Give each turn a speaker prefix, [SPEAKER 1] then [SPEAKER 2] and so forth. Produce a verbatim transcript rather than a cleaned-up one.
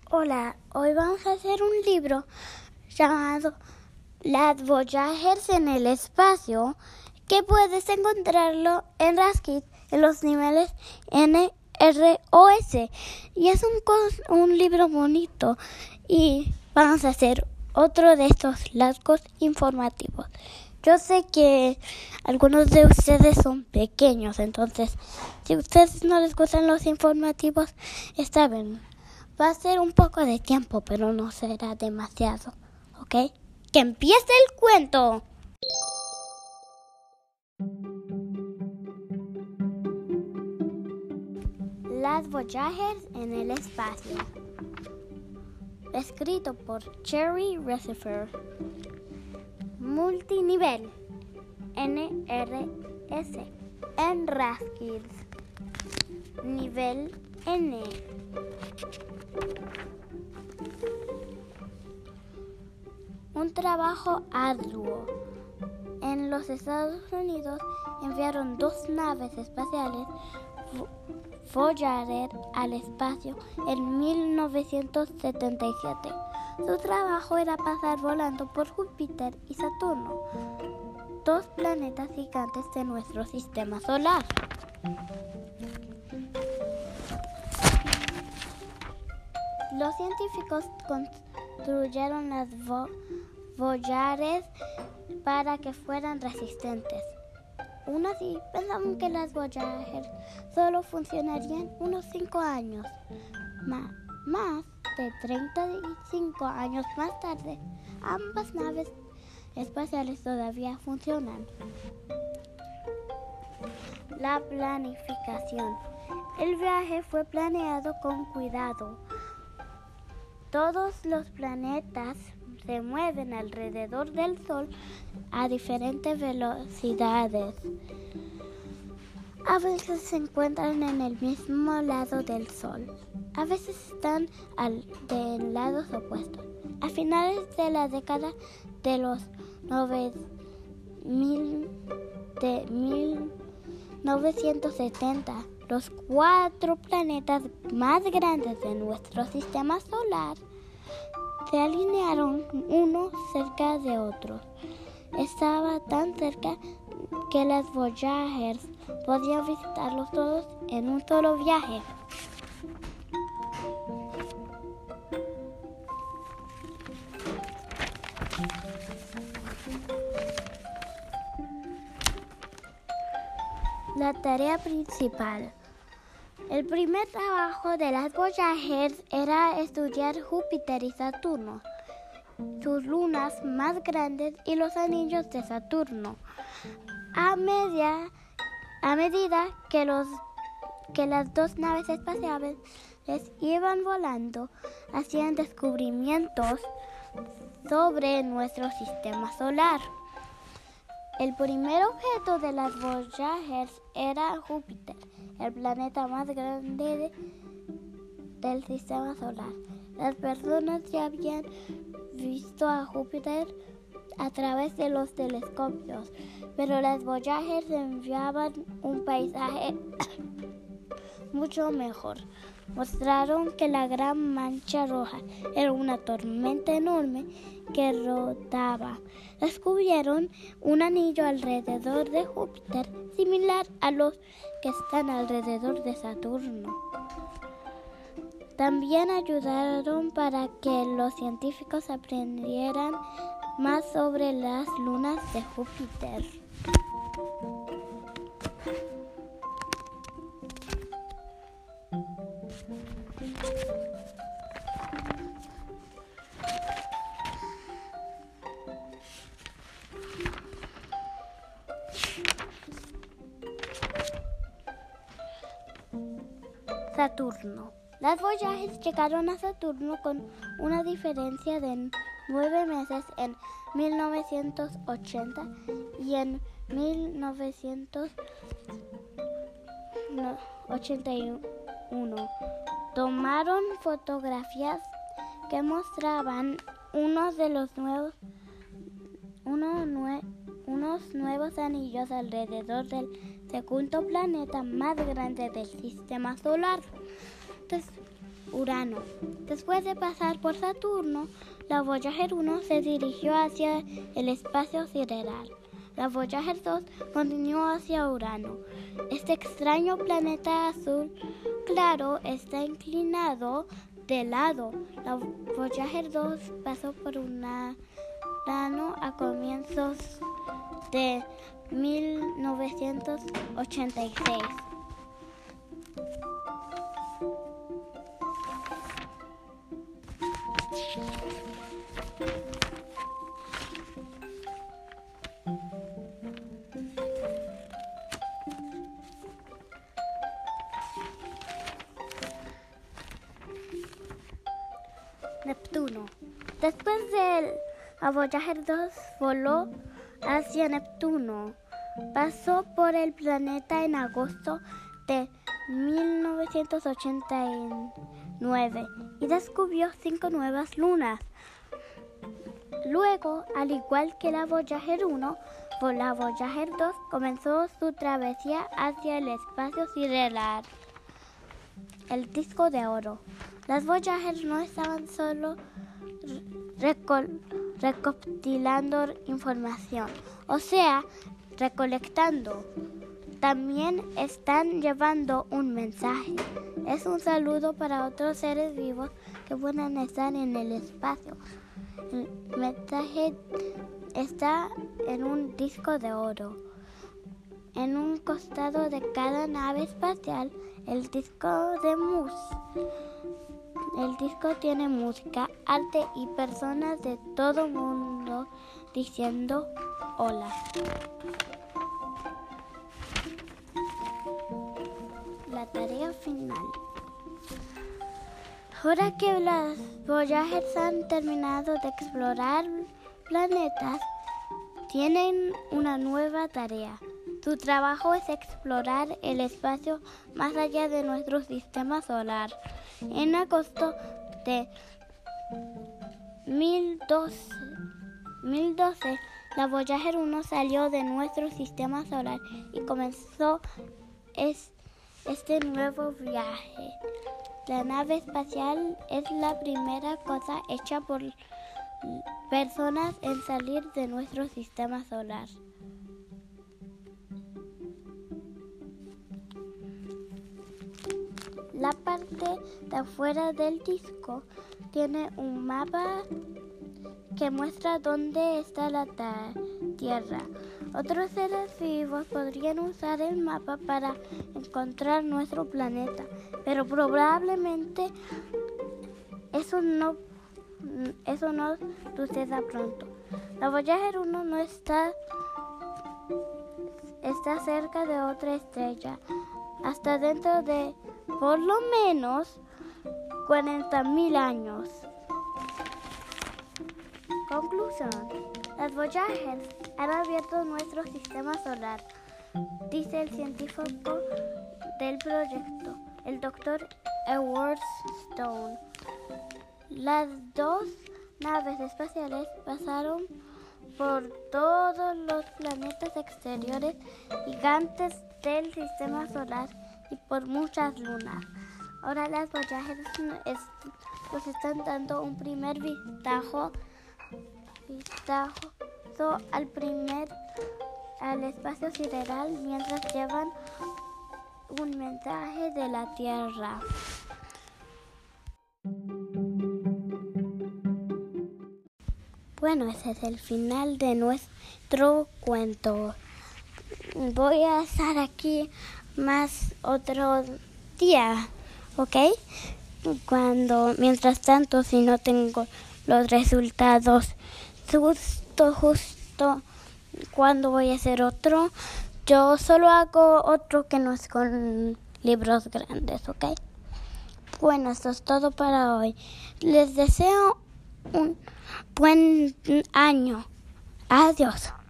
[SPEAKER 1] Hola, hoy vamos a hacer un libro llamado Las Voyagers en el espacio, que puedes encontrarlo en Raskit en los niveles N, R o S. Y es un, un libro bonito y vamos a hacer otro de estos largos informativos. Yo sé que algunos de ustedes son pequeños, entonces si a ustedes no les gustan los informativos, está bien. Va a ser un poco de tiempo, pero no será demasiado, ¿ok? ¡Que empiece el cuento! Las Voyagers en el espacio. Escrito por Cherry Receiver. Multinivel N R S en Raskit. Nivel N. Un trabajo arduo. En los Estados Unidos enviaron dos naves espaciales Voyager al espacio en mil novecientos setenta y siete. Su trabajo era pasar volando por Júpiter y Saturno, dos planetas gigantes de nuestro sistema solar. Los científicos construyeron las vo- Voyagers para que fueran resistentes. Aún así, pensaban que las Voyagers solo funcionarían unos cinco años. Ma- más de treinta y cinco años más tarde, ambas naves espaciales todavía funcionan. La planificación. El viaje fue planeado con cuidado. Todos los planetas se mueven alrededor del Sol a diferentes velocidades. A veces se encuentran en el mismo lado del Sol. A veces están al, de lados opuestos. A finales de la década de los nove, mil, de mil novecientos setenta, los cuatro planetas más grandes de nuestro sistema solar se alinearon uno cerca de otro. Estaba tan cerca que las Voyagers podían visitarlos todos en un solo viaje. La tarea principal. El primer trabajo de las Voyagers era estudiar Júpiter y Saturno, sus lunas más grandes y los anillos de Saturno. A, media, a medida que, los, que las dos naves espaciales iban volando, hacían descubrimientos sobre nuestro sistema solar. El primer objeto de las Voyagers era Júpiter, el planeta más grande de, del sistema solar. Las personas ya habían visto a Júpiter a través de los telescopios, pero las Voyagers enviaban un paisaje mucho mejor. Mostraron que la gran mancha roja era una tormenta enorme que rotaba. Descubrieron un anillo alrededor de Júpiter, similar a los que están alrededor de Saturno. También ayudaron para que los científicos aprendieran más sobre las lunas de Júpiter. Saturno. Las Voyagers llegaron a Saturno con una diferencia de nueve meses en mil novecientos ochenta y en mil novecientos ochenta y uno. Tomaron fotografías que mostraban unos de los nuevos, uno nue, unos nuevos anillos alrededor del segundo planeta más grande del sistema solar. Entonces, Urano. Después de pasar por Saturno, la Voyager uno se dirigió hacia el espacio sideral. La Voyager dos continuó hacia Urano. Este extraño planeta azul claro está inclinado de lado. La Voyager dos pasó por Urano a comienzos de mil novecientos ochenta y seis. Neptuno. Después de la Voyager dos voló hacia Neptuno. Pasó por el planeta en agosto de mil novecientos ochenta y nueve y descubrió cinco nuevas lunas. Luego, al igual que la Voyager uno, la Voyager dos comenzó su travesía hacia el espacio sideral. El disco de oro. Las Voyager no estaban solo recol- recopilando información, o sea, recolectando. También están llevando un mensaje. Es un saludo para otros seres vivos que puedan estar en el espacio. El mensaje está en un disco de oro. En un costado de cada nave espacial, el disco de mus. El disco tiene música, arte y personas de todo el mundo diciendo hola. La tarea final. Ahora que las Voyagers han terminado de explorar planetas, tienen una nueva tarea. Su trabajo es explorar el espacio más allá de nuestro sistema solar. En agosto de mil doce, la Voyager uno salió de nuestro sistema solar y comenzó es, este nuevo viaje. La nave espacial es la primera cosa hecha por personas en salir de nuestro sistema solar. La parte de afuera del disco tiene un mapa que muestra dónde está la ta- Tierra. Otros seres vivos podrían usar el mapa para encontrar nuestro planeta, pero probablemente eso no, eso no suceda pronto. La Voyager uno no está, está cerca de otra estrella hasta dentro de por lo menos cuarenta mil años. Conclusión. Las Voyagers han abierto nuestro sistema solar, dice el científico del proyecto, el doctor Edward Stone. Las dos naves espaciales pasaron por todos los planetas exteriores gigantes del sistema solar y por muchas lunas. Ahora las Voyagers nos están dando un primer vistazo, vistazo al primer al espacio sideral mientras llevan un mensaje de la Tierra. Bueno, ese es el final de nuestro cuento. Voy a estar aquí más otro día, ¿ok? Cuando, mientras tanto, si no tengo los resultados justo, justo cuando voy a hacer otro, yo solo hago otro que no es con libros grandes, ¿ok? Bueno, esto es todo para hoy. Les deseo un buen año. Adiós.